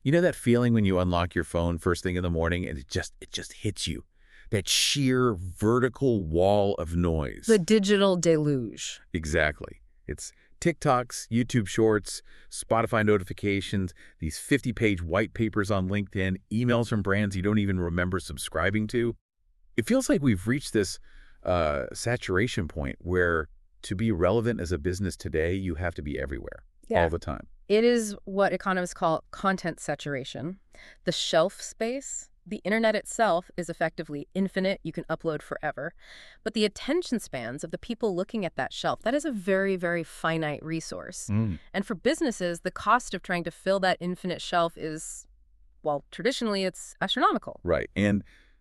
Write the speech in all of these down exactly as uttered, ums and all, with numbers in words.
You know that feeling when you unlock your phone first thing in the morning and it just it just hits you? That sheer vertical wall of noise. The digital deluge. Exactly. It's TikToks, YouTube Shorts, Spotify notifications, these fifty-page white papers on LinkedIn, emails from brands you don't even remember subscribing to. It feels like we've reached this uh, saturation point where to be relevant as a business today, you have to be everywhere, Yeah. all the time. It is what economists call content saturation. The shelf space, the internet itself is effectively infinite. You can upload forever. But the attention spans of the people looking at that shelf, that is a very, very finite resource. Mm. And for businesses, the cost of trying to fill that infinite shelf is, well, traditionally it's astronomical. Right. And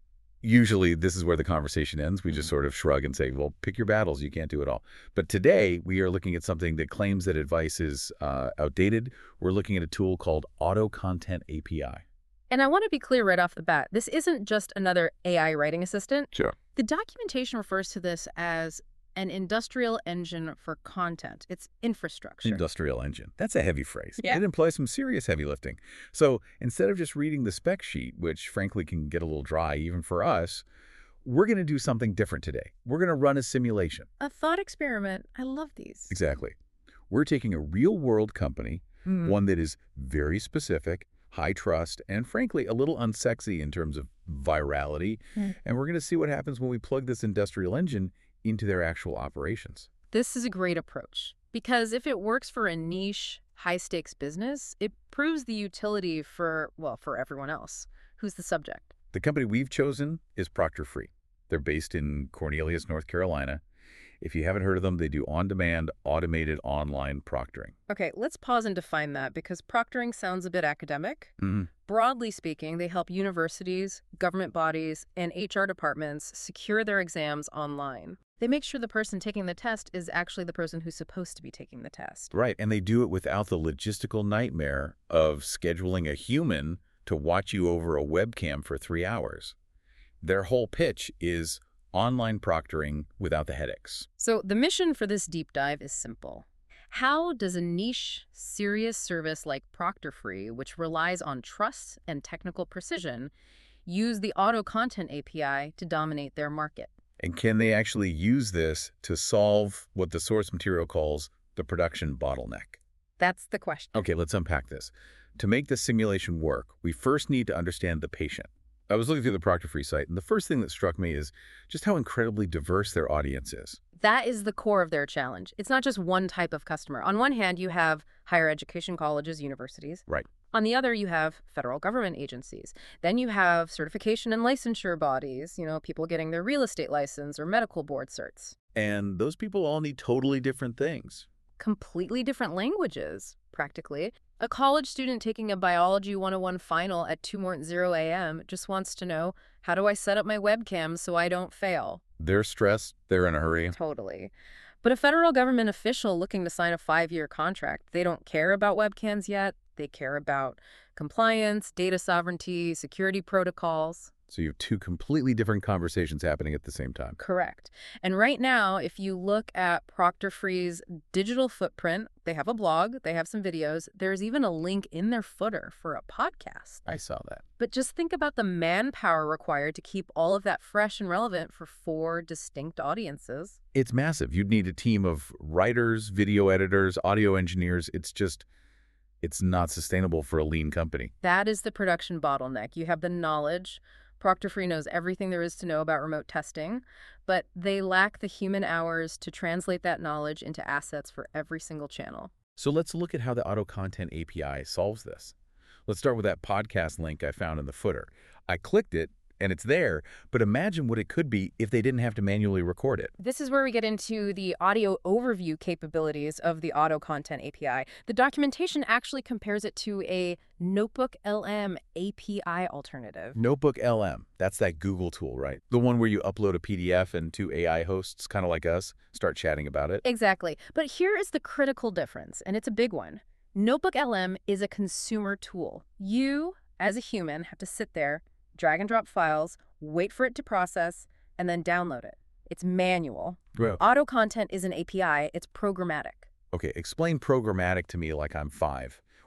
usually this is where the conversation ends. We just sort of shrug and say, well, pick your battles. You can't do it all. But today we are looking at something that claims that advice is uh, outdated. We're looking at a tool called Auto Content A P I. And I want to be clear right off the bat, this isn't just another A I writing assistant. Sure. The documentation refers to this as an industrial engine for content. It's infrastructure. Industrial engine. That's a heavy phrase. Yeah. It implies some serious heavy lifting. So instead of just reading the spec sheet, which frankly can get a little dry even for us, we're going to do something different today. We're going to run a simulation. A thought experiment. I love these. Exactly. We're taking a real-world company, Hmm. one that is very specific, high trust, and frankly a little unsexy in terms of virality, Hmm. and we're going to see what happens when we plug this industrial engine into their actual operations. This is a great approach because if it works for a niche, high-stakes business, it proves the utility for, well, for everyone else. Who's the subject? The company we've chosen is Proctor Free. They're based in Cornelius, North Carolina. If you haven't heard of them, they do on-demand, automated online proctoring. Okay, let's pause and define that because proctoring sounds a bit academic. Mm-hmm. Broadly speaking, they help universities, government bodies, and H R departments secure their exams online. They make sure the person taking the test is actually the person who's supposed to be taking the test. Right, and they do it without the logistical nightmare of scheduling a human to watch you over a webcam for three hours. Their whole pitch is online proctoring without the headaches. So the mission for this deep dive is simple. How does a niche, serious service like Proctor Free, which relies on trust and technical precision, use the Auto Content A P I to dominate their market? And can they actually use this to solve what the source material calls the production bottleneck? That's the question. Okay, let's unpack this. To make this simulation work, we first need to understand the patient. I was looking through the Proctor Free site, and the first thing that struck me is just how incredibly diverse their audience is. That is the core of their challenge. It's not just one type of customer. On one hand, you have higher education colleges, universities. Right. On the other, you have federal government agencies. Then you have certification and licensure bodies, you know, people getting their real estate license or medical board certs. And those people all need totally different things. Completely different languages, practically. A college student taking a Biology one oh one final at two a m just wants to know, how do I set up my webcam so I don't fail? They're stressed. They're in a hurry. Totally. But a federal government official looking to sign a five-year contract, they don't care about webcams yet. They care about compliance, data sovereignty, security protocols. So you have two completely different conversations happening at the same time. Correct. And right now, if you look at Proctor Free's digital footprint, they have a blog, they have some videos. There's even a link in their footer for a podcast. I saw that. But just think about the manpower required to keep all of that fresh and relevant for four distinct audiences. It's massive. You'd need a team of writers, video editors, audio engineers. It's just, it's not sustainable for a lean company. That is the production bottleneck. You have the knowledge. Proctor Free knows everything there is to know about remote testing, but they lack the human hours to translate that knowledge into assets for every single channel. So let's look at how the Auto Content A P I solves this. Let's start with that podcast link I found in the footer. I clicked it, and it's there, but imagine what it could be if they didn't have to manually record it. This is where we get into the audio overview capabilities of the Auto Content A P I. The documentation actually compares it to a Notebook L M A P I alternative. Notebook L M, that's that Google tool, right? The one where you upload a P D F and two A I hosts, kind of like us, start chatting about it. Exactly. But here is the critical difference, and it's a big one. Notebook L M is a consumer tool. You, as a human, have to sit there, drag and drop files, wait for it to process, and then download it. It's manual. Well, Auto Content is an A P I. It's programmatic. okay, explain programmatic to me like I'm five,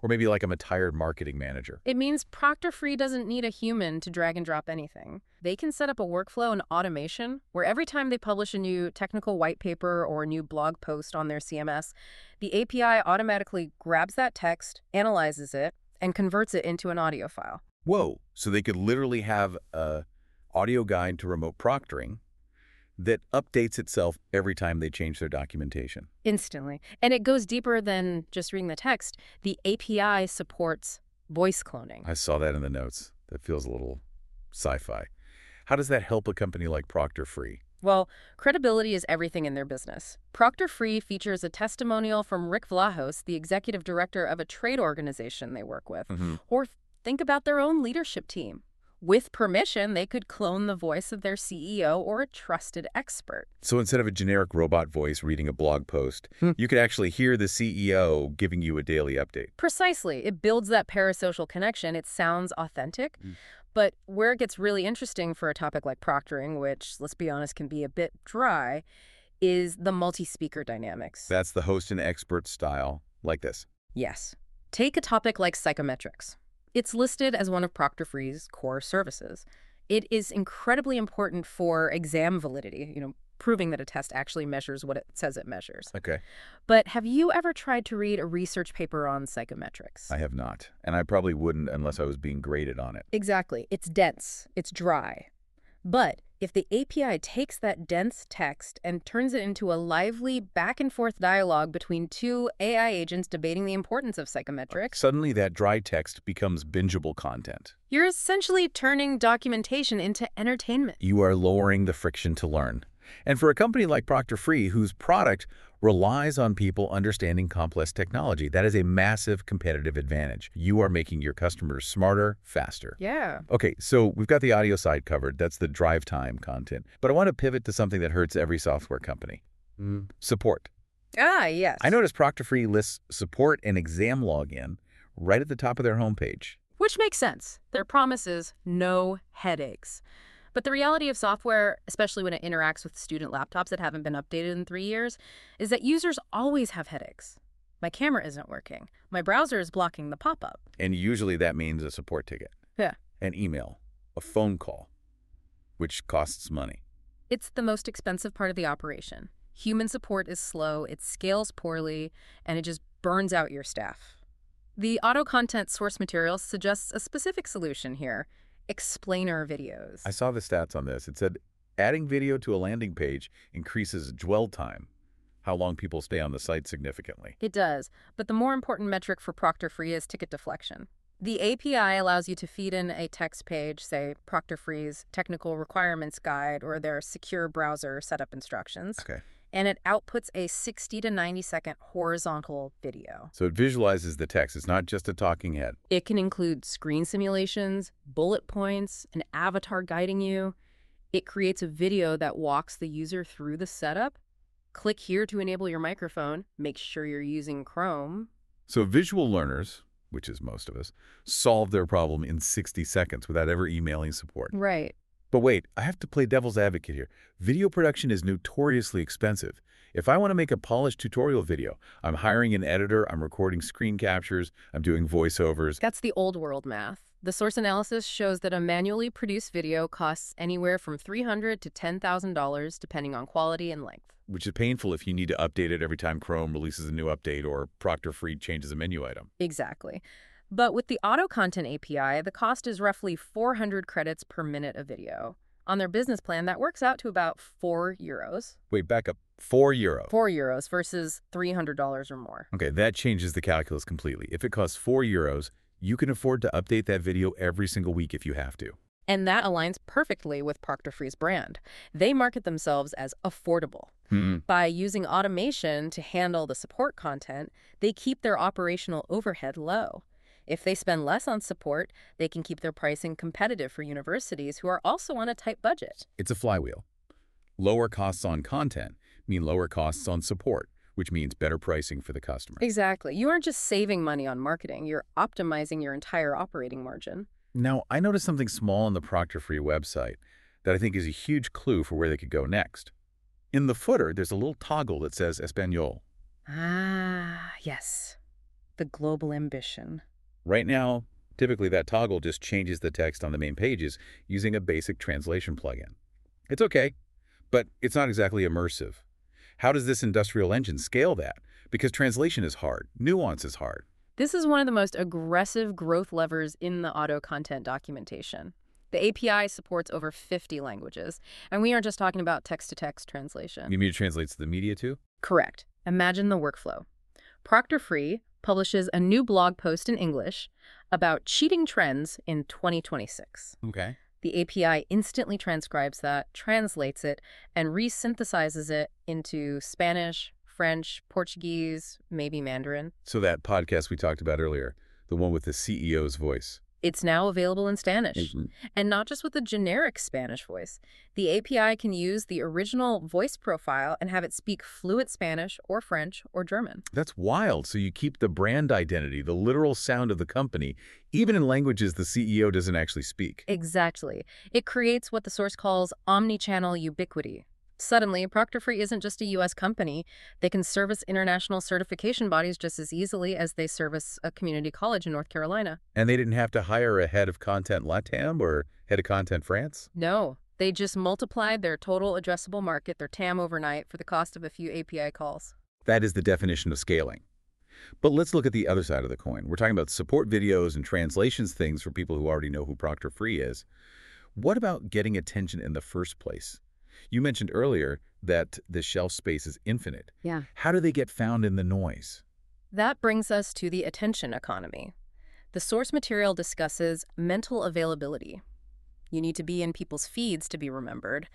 Or maybe like I'm a tired marketing manager. It means Proctor Free doesn't need a human to drag and drop anything. They can set up a workflow and automation where every time they publish a new technical white paper or a new blog post on their C M S, the A P I automatically grabs that text, analyzes it, and converts it into an audio file. Whoa, so they could literally have a audio guide to remote proctoring that updates itself every time they change their documentation. Instantly. And it goes deeper than just reading the text. The A P I supports voice cloning. I saw that in the notes. That feels a little sci-fi. How does that help a company like Proctor Free? Well, credibility is everything in their business. Proctor Free features a testimonial from Rick Vlahos, the executive director of a trade organization they work with. Mm-hmm. Or think about their own leadership team. With permission, they could clone the voice of their C E O or a trusted expert. So instead of a generic robot voice reading a blog post, Hmm. you could actually hear the C E O giving you a daily update. Precisely. It builds that parasocial connection. It sounds authentic. Mm. But where it gets really interesting for a topic like proctoring, which, let's be honest, can be a bit dry, is the multi-speaker dynamics. That's the host and expert style, like this. Yes. Take a topic like psychometrics. It's listed as one of Proctor Free's core services. It is incredibly important for exam validity, you know, proving that a test actually measures what it says it measures. Okay. But have you ever tried to read a research paper on psychometrics? I have not. And I probably wouldn't unless I was being graded on it. Exactly. It's dense. It's dry. But if the A P I takes that dense text and turns it into a lively back-and-forth dialogue between two A I agents debating the importance of psychometrics, Suddenly that dry text becomes bingeable content. you're essentially turning documentation into entertainment. You are lowering the friction to learn. And for a company like Proctor Free, whose product relies on people understanding complex technology, that is a massive competitive advantage. You are making your customers smarter, faster. Yeah. Okay, so we've got the audio side covered. That's the drive time content. But I want to pivot to something that hurts every software company. Mm. Support. Ah, yes. I noticed Proctor Free lists support and exam login right at the top of their homepage. Which makes sense. Their promise is no headaches. But the reality of software, especially when it interacts with student laptops that haven't been updated in three years, is that users always have headaches. My camera isn't working. My browser is blocking the pop-up. And usually that means a support ticket. Yeah. An email, a phone call, which costs money. It's the most expensive part of the operation. Human support is slow, it scales poorly, and it just burns out your staff. The auto content source material suggests a specific solution here: explainer videos. I saw the stats on this. It said adding video to a landing page increases dwell time, how long people stay on the site, significantly. It does, but the more important metric for Proctor Free is ticket deflection. The A P I allows you to feed in a text page, say Proctor Free's technical requirements guide or their secure browser setup instructions, Okay. and it outputs a sixty to ninety second horizontal video. So it visualizes the text. It's not just a talking head. It can include screen simulations, bullet points, an avatar guiding you. It creates a video that walks the user through the setup. Click here to enable your microphone. Make sure you're using Chrome. So visual learners, which is most of us, solve their problem in sixty seconds without ever emailing support. Right. But wait, I have to play devil's advocate here. Video production is notoriously expensive. If I want to make a polished tutorial video, I'm hiring an editor, I'm recording screen captures, I'm doing voiceovers. That's the old world math. The source analysis shows that a manually produced video costs anywhere from three hundred dollars to ten thousand dollars, depending on quality and length. Which is painful if you need to update it every time Chrome releases a new update or Proctor Free changes a menu item. Exactly. But with the auto content A P I, the cost is roughly four hundred credits per minute of video. On their business plan, that works out to about four euros. Wait, back up. Four euro. Four euros versus three hundred dollars or more. Okay, that changes the calculus completely. If it costs four euros, you can afford to update that video every single week if you have to. And that aligns perfectly with Proctor Free's brand. They market themselves as affordable. Hmm. By using automation to handle the support content, they keep their operational overhead low. If they spend less on support, they can keep their pricing competitive for universities who are also on a tight budget. It's a flywheel. Lower costs on content mean lower costs on support, which means better pricing for the customer. Exactly. You aren't just saving money on marketing, you're optimizing your entire operating margin. Now, I noticed something small on the Proctor Free website that I think is a huge clue for where they could go next. In the footer, there's a little toggle that says Espanol. Ah, yes. The global ambition. Right now, typically that toggle just changes the text on the main pages using a basic translation plugin. It's okay, but it's not exactly immersive. How does this industrial engine scale that? Because translation is hard, nuance is hard. This is one of the most aggressive growth levers in the auto content documentation. The A P I supports over fifty languages, and we aren't just talking about text-to-text translation. You mean it translates the media too? Correct. Imagine the workflow. Procter Free publishes a new blog post in English about cheating trends in twenty twenty-six. Okay. The A P I instantly transcribes that, translates it, and resynthesizes it into Spanish, French, Portuguese, maybe Mandarin. So that podcast we talked about earlier, the one with the C E O's voice. It's now available in Spanish, Mm-hmm. and not just with a generic Spanish voice. The A P I can use the original voice profile and have it speak fluent Spanish or French or German. That's wild. So you keep the brand identity, the literal sound of the company, even in languages the C E O doesn't actually speak. Exactly. It creates what the source calls omnichannel ubiquity. Suddenly, Procter Free isn't just a U S company. They can service international certification bodies just as easily as they service a community college in North Carolina. And they didn't have to hire a head of content LATAM or head of content France? No, they just multiplied their total addressable market, their T A M overnight, for the cost of a few A P I calls. That is the definition of scaling. But let's look at the other side of the coin. We're talking about support videos and translations things for people who already know who Procter Free is. What about getting attention in the first place? You mentioned earlier that the shelf space is infinite. Yeah. How do they get found in the noise? That brings us to the attention economy. The source material discusses mental availability. You need to be in people's feeds to be remembered.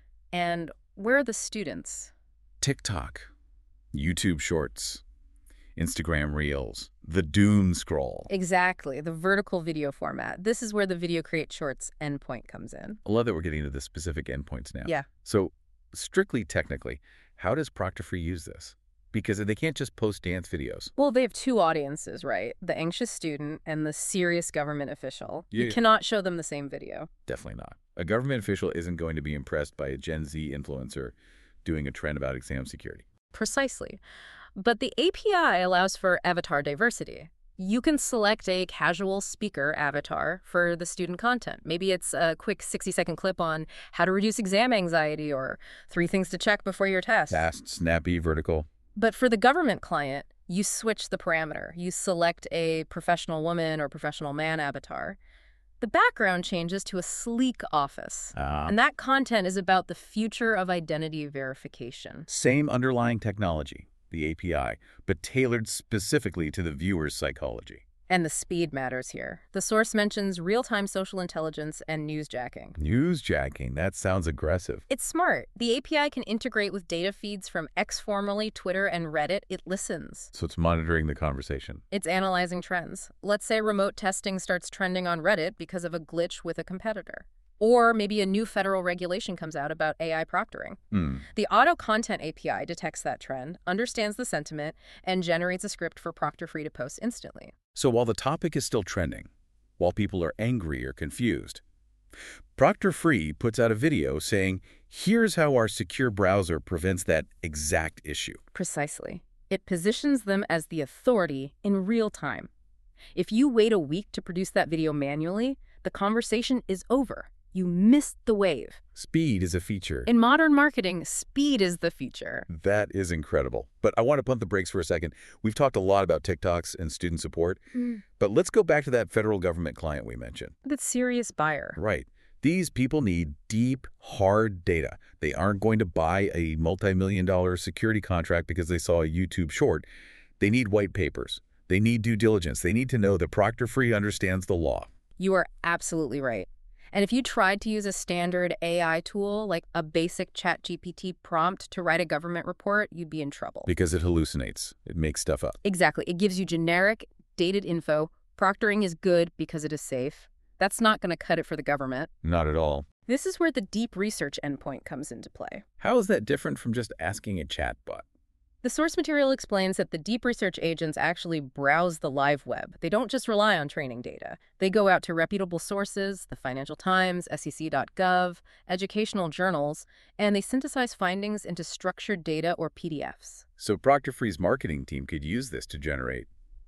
And where are the students? TikTok, YouTube Shorts, Instagram Reels, the doom scroll. Exactly, the vertical video format. This is where the Video Create Shorts endpoint comes in. I love that we're getting into the specific endpoints now. Yeah. So strictly technically, how does Procter Free use this? Because they can't just post dance videos. Well, they have two audiences, right? The anxious student and the serious government official. Yeah. You cannot show them the same video. Definitely not. A government official isn't going to be impressed by a Gen Z influencer doing a trend about exam security. Precisely. But the A P I allows for avatar diversity. You can select a casual speaker avatar for the student content. Maybe it's a quick sixty-second clip on how to reduce exam anxiety or three things to check before your test. Fast, snappy, vertical. But for the government client, you switch the parameter. You select a professional woman or professional man avatar. The background changes to a sleek office. Uh, And that content is about the future of identity verification. same underlying technology, the A P I, but tailored specifically to the viewer's psychology. And the speed matters here. The source mentions real-time social intelligence and newsjacking. Newsjacking, that sounds aggressive. It's smart. The A P I can integrate with data feeds from X, formerly Twitter, and Reddit. It listens. So it's monitoring the conversation. It's analyzing trends. Let's say remote testing starts trending on Reddit because of a glitch with a competitor. Or maybe a new federal regulation comes out about A I proctoring. Hmm. The Auto Content A P I detects that trend, understands the sentiment, and generates a script for Procter Free to post instantly. So while the topic is still trending, while people are angry or confused, Procter Free puts out a video saying, here's how our secure browser prevents that exact issue. Precisely. It positions them as the authority in real time. If you wait a week to produce that video manually, the conversation is over. You missed the wave. Speed is a feature. In modern marketing, speed is the feature. That is incredible. But I want to pump the brakes for a second. We've talked a lot about TikToks and student support, Mm. but let's go back to that federal government client we mentioned. That serious buyer. Right. These people need deep, hard data. They aren't going to buy a multi-million dollar security contract because they saw a YouTube short. They need white papers. They need due diligence. They need to know that Procter Free understands the law. You are absolutely right. And if you tried to use a standard A I tool, like a basic ChatGPT prompt to write a government report, you'd be in trouble. Because it hallucinates. It makes stuff up. Exactly. It gives you generic, dated info. Proctoring is good because it is safe. That's not going to cut it for the government. Not at all. This is where the deep research endpoint comes into play. How is that different from just asking a chatbot? The source material explains that the deep research agents actually browse the live web. They don't just rely on training data. They go out to reputable sources, the Financial Times, S E C dot gov, educational journals, and they synthesize findings into structured data or P D Fs. So Procter Free's marketing team could use this to generate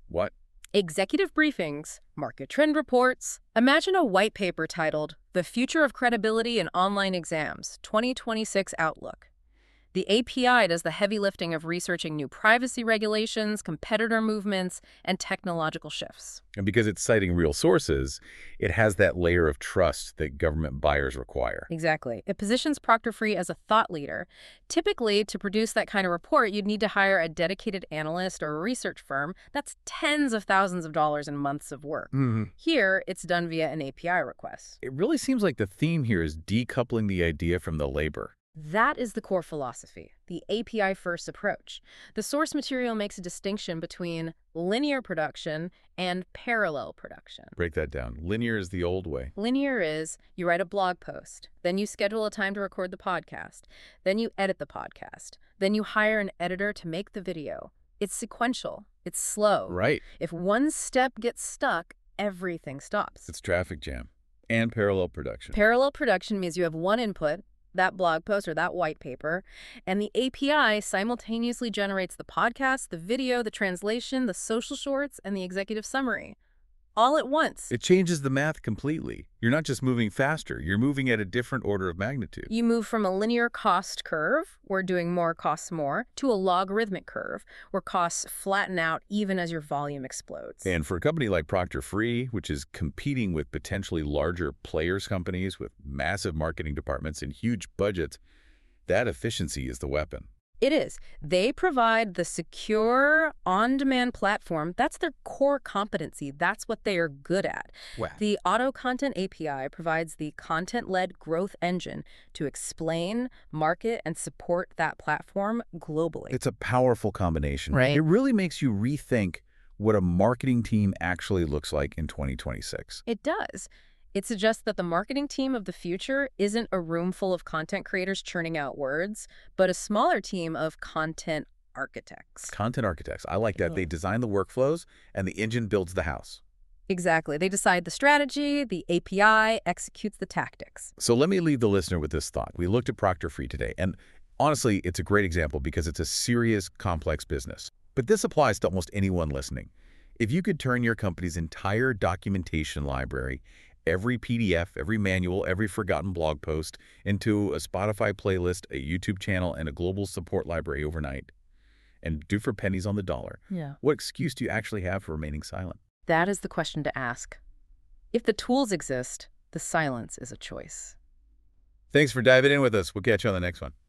What? Executive briefings, market trend reports. Imagine a white paper titled The Future of Credibility in Online Exams, twenty twenty-six Outlook. The A P I does the heavy lifting of researching new privacy regulations, competitor movements, and technological shifts. And because it's citing real sources, it has that layer of trust that government buyers require. Exactly. It positions Procter Free as a thought leader. Typically, to produce that kind of report, you'd need to hire a dedicated analyst or a research firm. That's tens of thousands of dollars and months of work. Mm-hmm. Here, it's done via an A P I request. It really seems like the theme here is decoupling the idea from the labor. That is the core philosophy, the A P I-first approach. The source material makes a distinction between linear production and parallel production. Break that down. Linear is the old way. Linear is you write a blog post, then you schedule a time to record the podcast, then you edit the podcast, then you hire an editor to make the video. It's sequential. It's slow. Right. If one step gets stuck, everything stops. It's traffic jam and parallel production. Parallel production means you have one input, that blog post or that white paper, and the A P I simultaneously generates the podcast, the video, the translation, the social shorts, and the executive summary. All at once. It changes the math completely. You're not just moving faster, you're moving at a different order of magnitude. You move from a linear cost curve, where doing more costs more, to a logarithmic curve, where costs flatten out even as your volume explodes. And for a company like Procter Free, which is competing with potentially larger players companies with massive marketing departments and huge budgets, that efficiency is the weapon. It is. They provide the secure, on-demand platform. That's their core competency. That's what they are good at. Wow. The Auto Content A P I provides the content-led growth engine to explain, market, and support that platform globally. It's a powerful combination. Right. It really makes you rethink what a marketing team actually looks like in twenty twenty-six. It does. It suggests that the marketing team of the future isn't a room full of content creators churning out words, but a smaller team of content architects. Content architects. I like that. They design the workflows and the engine builds the house. Exactly. They decide the strategy, the A P I executes the tactics. So let me leave the listener with this thought. We looked at Procter Free today, and honestly, it's a great example because it's a serious, complex business. But this applies to almost anyone listening. If you could turn your company's entire documentation library, every P D F, every manual, every forgotten blog post into a Spotify playlist, a YouTube channel, and a global support library overnight, and do for pennies on the dollar, Yeah. what excuse do you actually have for remaining silent? That is the question to ask. If the tools exist, the silence is a choice. Thanks for diving in with us. We'll catch you on the next one.